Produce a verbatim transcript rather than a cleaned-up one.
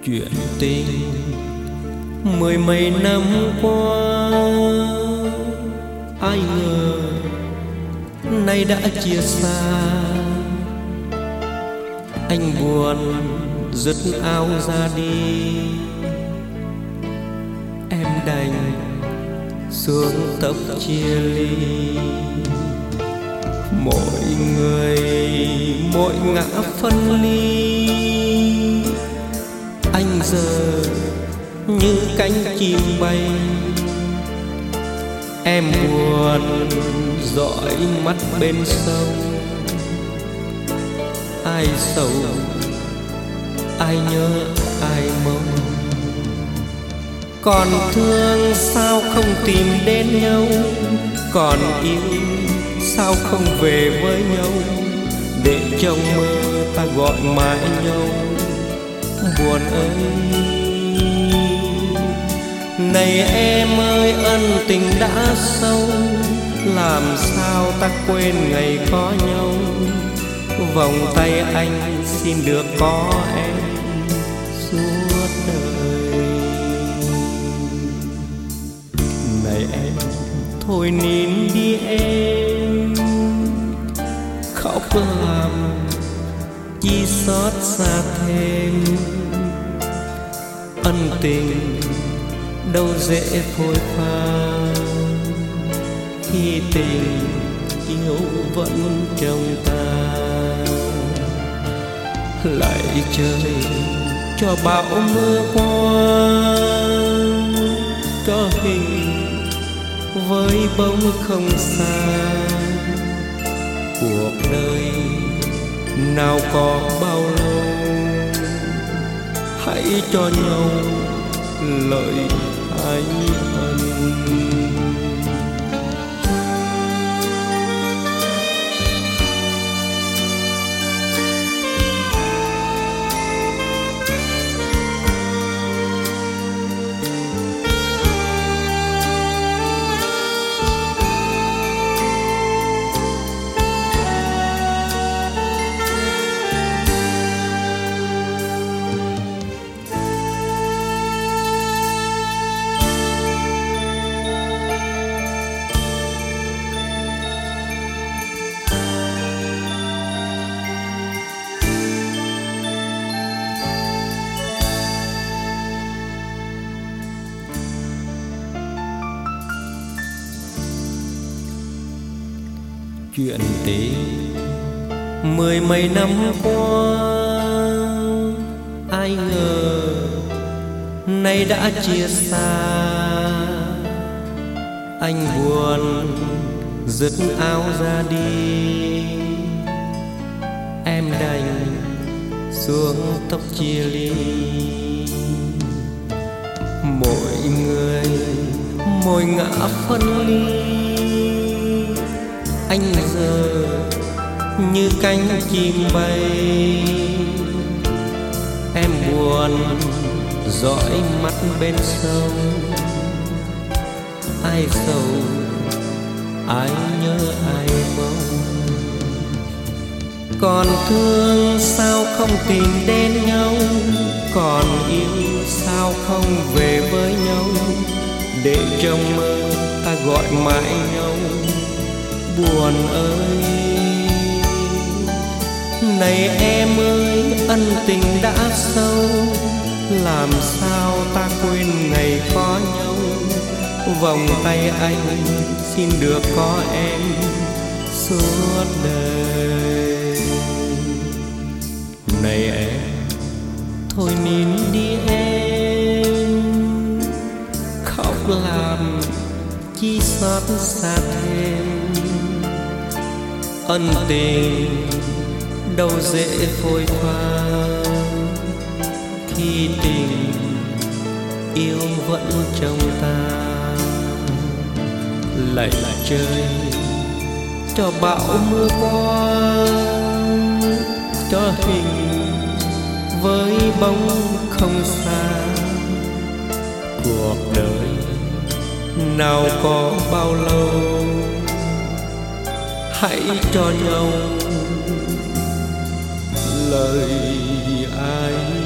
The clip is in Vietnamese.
Chuyện tình mười mấy năm qua, ai ngờ nay đã chia xa. Anh buồn dứt áo ra đi, em đành xuống tóc chia ly. Mỗi người mỗi ngã phân ly, anh giờ như cánh chim bay. Em buồn dõi mắt bên sông, ai sầu ai nhớ ai mong. Còn thương sao không tìm đến nhau, còn yêu sao không về với nhau. Để trong mơ ta gọi mãi nhau, buồn ơi. Này em ơi, ân tình đã sâu, làm sao ta quên ngày có nhau. Vòng tay anh xin được có em suốt đời. Này em, thôi nín đi em, khóc làm chi xót xa thêm. Ân tình đâu dễ phôi pha, khi tình yêu vẫn trong ta. Lạy trời cho bão mưa qua, cho hình với bóng không xa. Cuộc đời nào có bao lâu, hãy cho nhau lời ái ân. Chuyện tình mười mấy năm qua, ai ngờ nay đã chia xa. Anh buồn dứt áo ra đi, em đành xuống tóc chia ly. Mỗi người mỗi ngã phân ly, anh giờ như cánh chim bay. Em buồn dõi mắt bên sông, ai sầu ai nhớ ai mong. Còn thương sao không tìm đến nhau, còn yêu sao không về với nhau. Để trong mơ ta gọi mãi nhau, buồn ơi. Này em ơi, ân tình đã sâu, làm sao ta quên ngày có nhau. Vòng tay anh xin được có em suốt đời. Này em, thôi nín đi em, khóc làm chi xót xa thêm. Ân tình đâu dễ phôi pha, khi tình yêu vẫn trong ta. Lạy trời cho bão mưa qua, cho hình với bóng không xa. Cuộc đời nào có bao lâu, hãy cho nhau lời ai